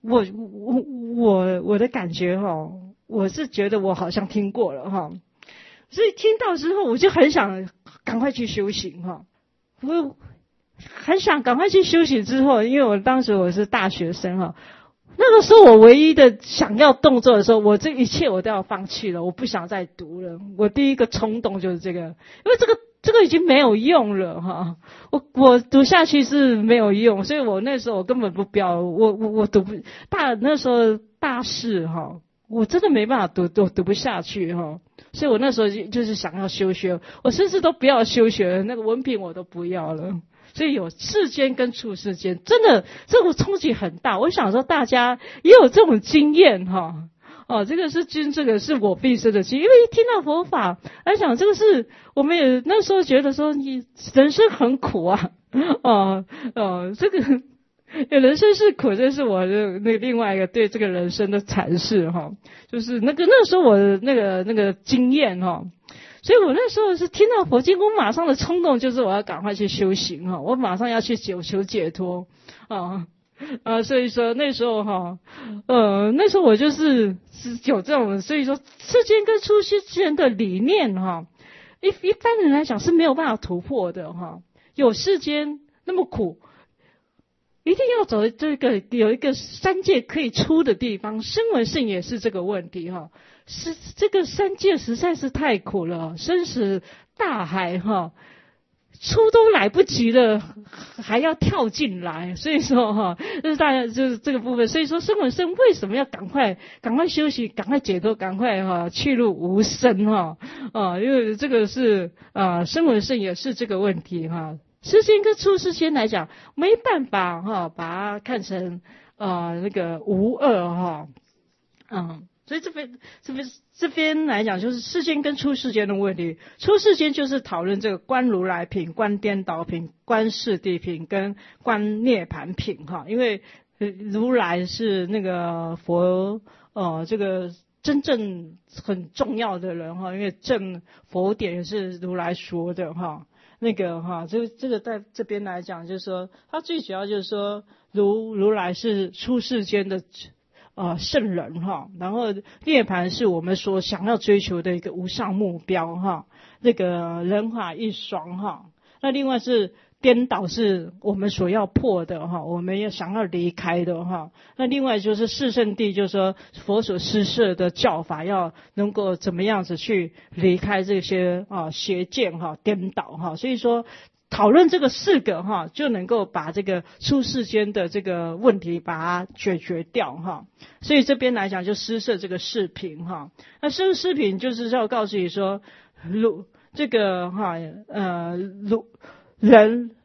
我的感觉哈，我是觉得我好像听过了哈，所以听到之后我就很想赶快去修行哈。我很想赶快去修行之后，因为我当时我是大学生哈，那个时候我唯一的想要动作的时候，我这一切我都要放弃了，我不想再读了。我第一个冲动就是这个，因为这个已经没有用了哈，我读下去是没有用，所以我那时候我根本不标，我读不那时候大四哈，我真的没办法读不下去哈。所以我那时候就是想要休学，我甚至都不要休学了，那个文凭我都不要了。所以有世间跟出世间，真的这个冲击很大。我想说大家也有这种经验哈。这个是我毕生的经验，因为一听到佛法来讲，这个是我们也那时候觉得说你人生很苦啊，这个人生是苦，这是我的那个另外一个对这个人生的阐释哈，就是那时候我的那个经验哈，所以我那时候是听到佛经，我马上的冲动就是我要赶快去修行哈，我马上要去求解脱所以说那时候哈，那时候我就是有这种，所以说世间跟出世间的理念哈，一般人来讲是没有办法突破的哈，有世间那么苦。一定要走这个有一个三界可以出的地方，声闻乘也是这个问题哈，是这个三界实在是太苦了，生死大海哈，出都来不及了，还要跳进来，所以说哈，就是大家就是这个部分，所以说声闻乘为什么要赶快休息，赶快解脱，赶快去入无生哈因为这个是声闻乘也是这个问题哈。世间跟出世间来讲，没办法哈，把它看成那个无二哈，所以这边来讲，就是世间跟出世间的问题。出世间就是讨论这个观如来品、观颠倒品、观四谛品跟观涅槃品哈。因为如来是那个佛这个真正很重要的人哈，因为正佛典也是如来说的哈。那个哈，这个在这边来讲，就是说，它最主要就是说，如来是出世间的圣人哈，然后涅槃是我们所想要追求的一个无上目标哈，那个人法一双哈，那另外是颠倒是我们所要破的哈，我们也想要离开的哈。那另外就是四圣谛，就是说佛所施设的教法要能够怎么样子去离开这些邪见哈、颠倒哈。所以说讨论这个4个哈，就能够把这个出世间的这个问题把它解决掉哈。所以这边来讲就施设这个4品哈。那这4品就是要告诉你说，这个人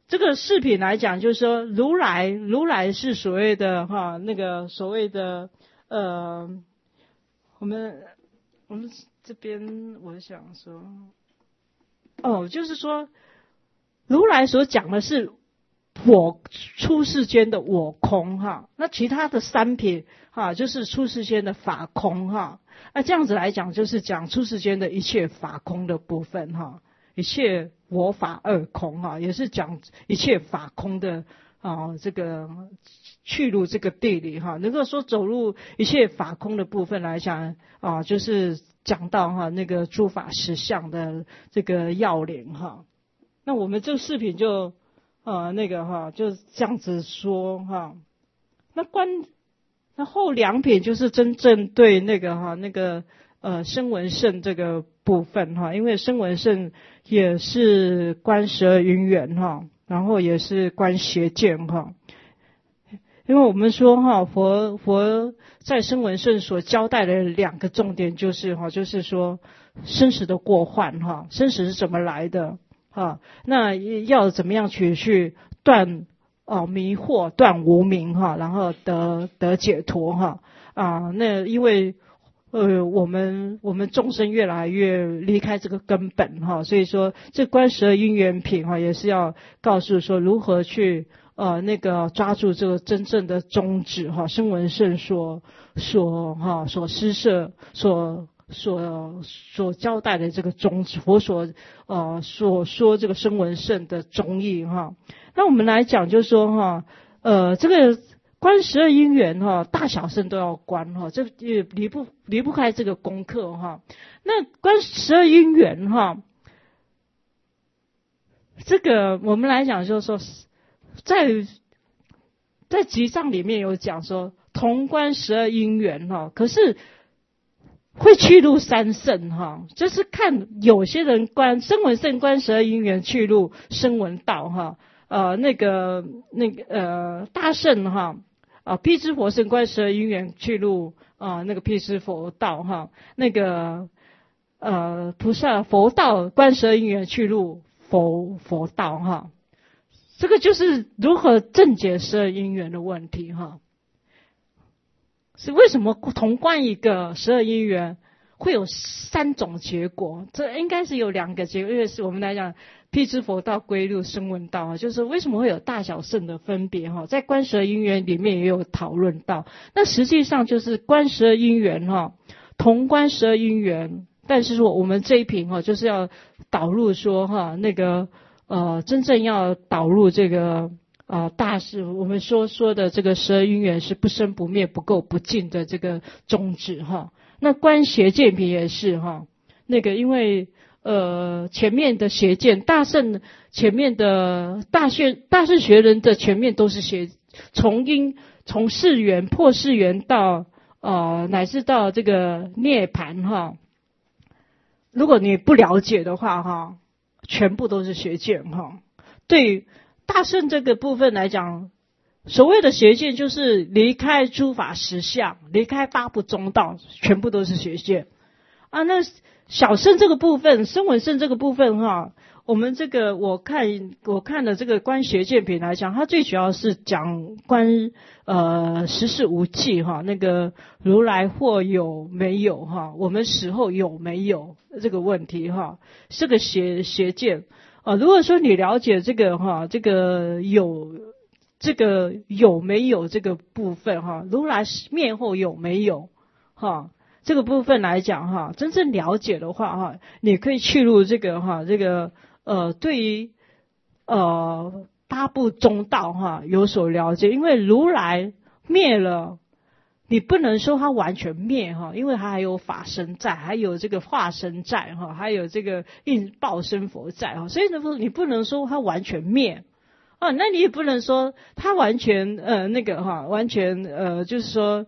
这个饰品来讲，就是说如来是所谓的那个所谓的我们这边我想说，就是说如来所讲的是我出世间的我空那其他的三品就是出世间的法空那这样子来讲，就是讲出世间的一切法空的部分一切我法二空也是讲一切法空的这个去入这个地理能够说走入一切法空的部分来讲就是讲到那个诸法实相的这个要领那我们这个视频就就这样子说那后两品就是真正对那个声闻乘这个部分因为声闻乘也是观十二因缘然后也是观邪见因为我们说佛在声闻乘所交代的两个重点就是说生死的过患生死是怎么来的那要怎么样去断迷惑，断无明然后得解脱那因为我们众生越来越离开这个根本所以说这观十二因缘品也是要告诉说如何去那个抓住这个真正的宗旨声闻乘所施设所交代的这个宗旨，佛所说这个声闻乘的宗义那我们来讲就是说这个观十二因缘大小乘都要观这也离不开这个功课那观十二因缘这个我们来讲就是说在集藏里面有讲说同观十二因缘可是会去入三乘就是看有些人观声闻乘观十二因缘去入声闻道那个大乘辟支佛乘观十二因缘去入那个辟支佛道那个菩萨佛道观十二因缘去入佛道这个就是如何正解十二因缘的问题是为什么同观一个十二因缘会有三种结果？这应该是有两个结果，因为是我们来讲辟支佛道归入声闻道就是为什么会有大小乘的分别在观十二因缘里面也有讨论到。那实际上就是观十二因缘同观十二因缘，但是说我们这一品就是要导入说那个真正要导入这个大是我们说的这个十二因缘是不生不灭不垢不净的这个宗旨那观邪见品也是那个因为前面的邪见大乘前面的大乘学人的前面都是邪，从世缘破世缘到乃至到这个涅槃如果你不了解的话全部都是邪见对大乘这个部分来讲，所谓的邪见就是离开诸法实相，离开八部中道，全部都是邪见那小乘这个部分，声闻乘这个部分我们这个我看的这个观邪见品来讲，它最主要是讲观实事无记那个如来或有没有我们死后有没有这个问题这个邪见如果说你了解这个这个有没有这个部分如来灭后有没有这个部分来讲真正了解的话你可以去入这个这个对于八部中道有所了解，因为如来灭了，你不能说它完全灭因为它还有法身在，还有这个化身在还有这个应报身佛在所以呢你不能说它完全灭那你也不能说它完全那个完全就是说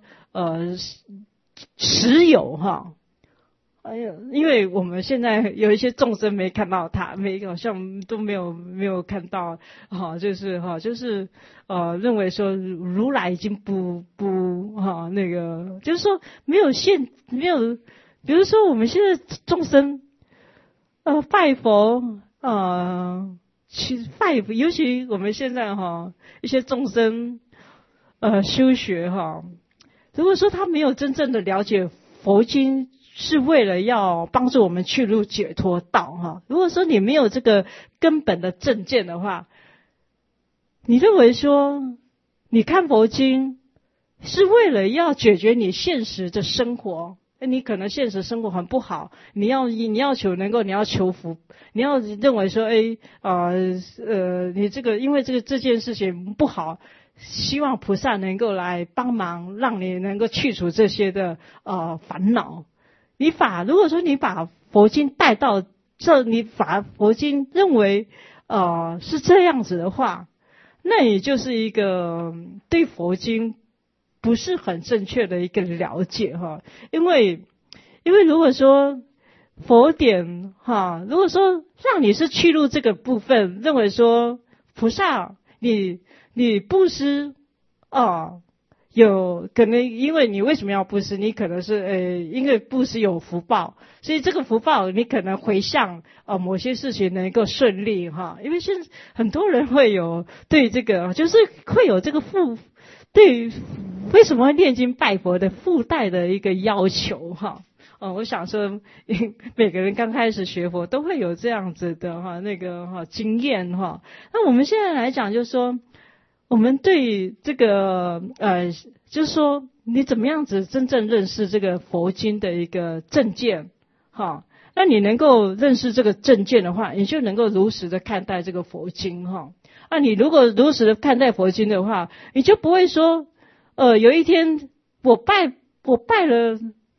实有因为我们现在有一些众生没看到他，好像都没有看到就是认为说如来已经不那个，就是说没有，比如说我们现在众生拜佛尤其我们现在哈一些众生修学哈，如果说他没有真正的了解佛经是为了要帮助我们去入解脱道哈，如果说你没有这个根本的正见的话，你认为说你看佛经是为了要解决你现实的生活，你可能现实生活很不好，你要求能够，你要求福，你要认为说你这个因为这件事情不好，希望菩萨能够来帮忙，让你能够去除这些的烦恼。如果说你把佛经带到你把佛经认为是这样子的话，那也就是一个对佛经不是很正确的一个了解哈。因为如果说佛典哈，如果说让你是去入这个部分，认为说菩萨你布施有可能，因为你为什么要布施？你可能是因为布施有福报，所以这个福报你可能回向某些事情能够顺利哈。因为现在很多人会有对这个，就是会有这个对为什么会念经拜佛的附带的一个要求哈。我想说每个人刚开始学佛都会有这样子的经验哈。那我们现在来讲就是说，我们对这个就是说你怎么样子真正认识这个佛经的一个正见哈。那你能够认识这个正见的话，你就能够如实的看待这个佛经哈。那你如果如实的看待佛经的话，你就不会说有一天我拜了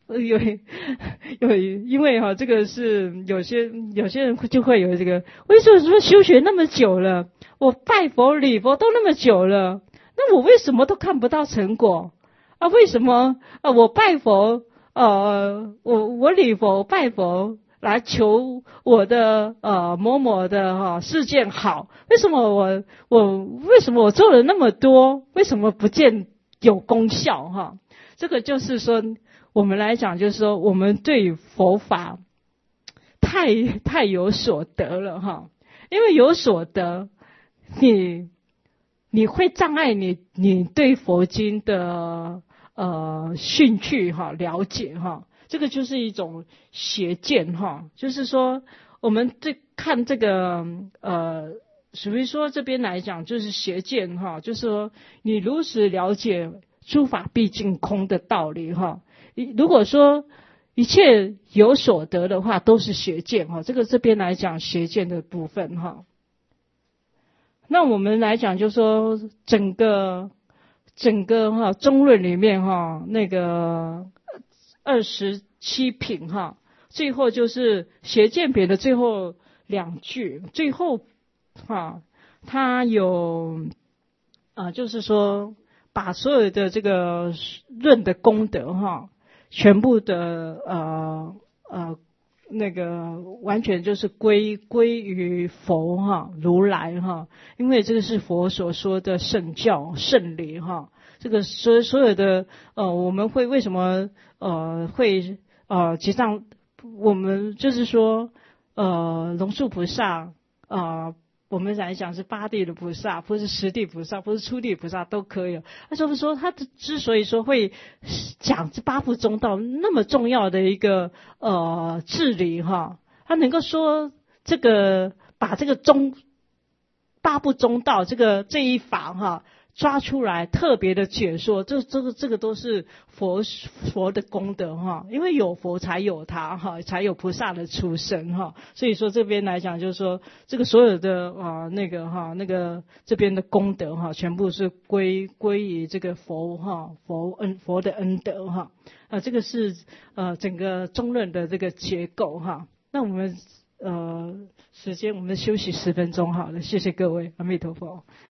因为这个是有些人就会有这个，为什么说修学那么久了，我拜佛礼佛都那么久了，那我为什么都看不到成果为什么我拜佛我礼佛拜佛来求我的某某的事件好，为什么我做了那么多，为什么不见有功效哈？这个就是说我们来讲，就是说我们对佛法太有所得了哈。因为有所得，你会障碍你对佛经的兴趣哈，了解哈。这个就是一种邪见哈。就是说我们看这个属于说这边来讲就是邪见哈。就是说你如实了解诸法毕竟空的道理哈。如果说一切有所得的话，都是邪见哈。这边来讲邪见的部分哈。那我们来讲就是说整个中论里面哈，那个27品哈，最后就是邪见品的最后2句，最后他有就是说把所有的这个论的功德哈，全部的完全就是归于佛哈，如来哈。因为这个是佛所说的圣教圣理哈。这个所有的我们会为什么会其实上我们就是说龙树菩萨我们来讲是八地的菩萨，不是十地菩萨，不是初地菩萨都可以。他说他之所以说会讲这八部中道那么重要的一个治理哈，他能够说这个把这个八部中道这一法哈抓出来特别的解说，这个都是佛的功德哈。因为有佛才有他哈，才有菩萨的出生哈。所以说这边来讲就是说这个所有的这边的功德哈，全部是归于这个佛哈，佛的恩德哈。这个是整个中论的这个结构哈。那我们时间我们休息10分钟好了，谢谢各位，阿弥陀佛。